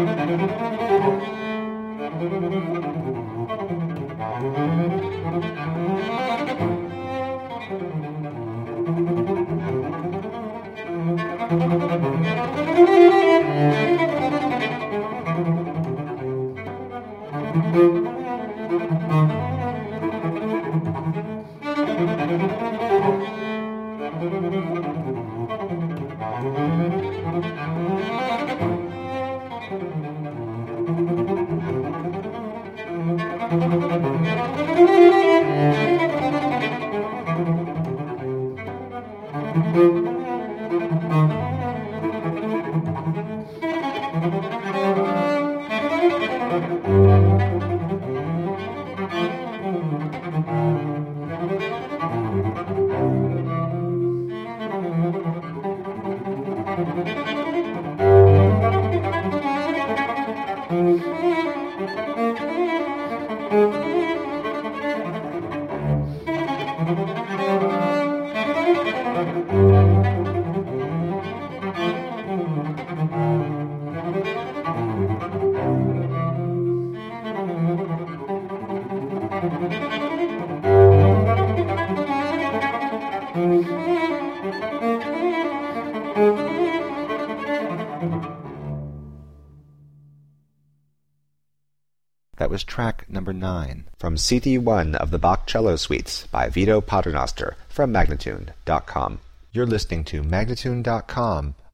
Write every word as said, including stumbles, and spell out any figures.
That was track number nine from C D one of the Bach Cello Suites by Vito Paternoster from Magnatune dot com. You're listening to Magnatune dot com,